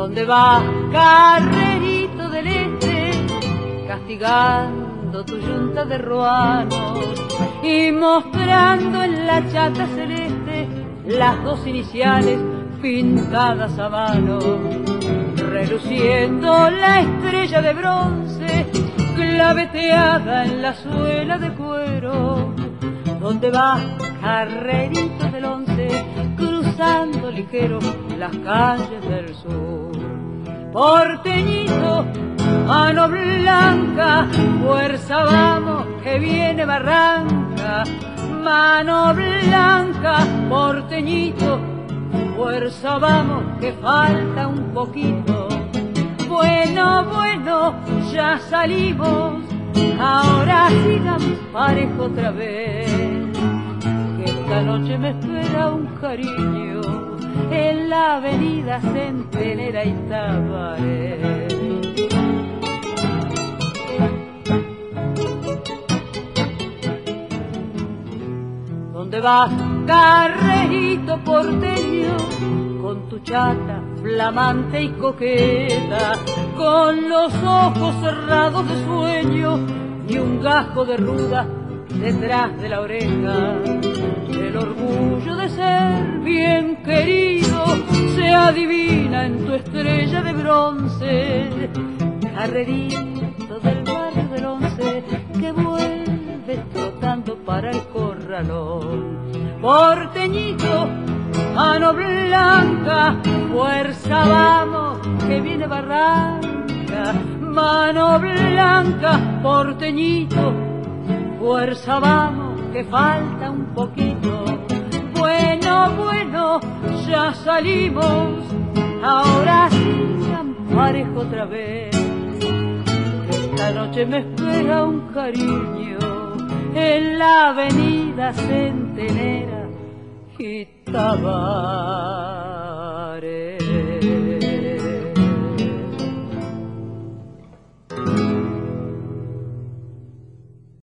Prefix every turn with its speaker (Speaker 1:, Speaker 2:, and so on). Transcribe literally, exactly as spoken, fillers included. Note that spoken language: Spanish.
Speaker 1: ¿Dónde vas, carrerito del este, castigando tu yunta de ruanos y mostrando en la chata celeste las dos iniciales pintadas a mano, reluciendo la estrella de bronce claveteada en la suela de cuero? ¿Dónde vas, carrerito del once, cruzando ligero las calles del sur? Porteñito, mano blanca, fuerza vamos, que viene Barranca. Mano blanca, porteñito, fuerza vamos, que falta un poquito. Bueno, bueno, ya salimos, ahora sigamos parejo otra vez, que esta noche me espera un cariño en la avenida Centenera y Tabaré. ¿Dónde vas, carrerito porteño, con tu chata flamante y coqueta, con los ojos cerrados de sueño y un gajo de ruda detrás de la oreja? El orgullo de ser bien querido se adivina en tu estrella de bronce, carrerito del barrio del once que vuelve trotando para el corralón. Porteñito, mano blanca, fuerza vamos, que viene Barranca. Mano blanca, porteñito, fuerza vamos, que falta un poquito. Bueno, bueno, ya salimos, ahora sigan parejo otra vez, que esta noche me espera un cariño en la avenida Centenera y Tabaré.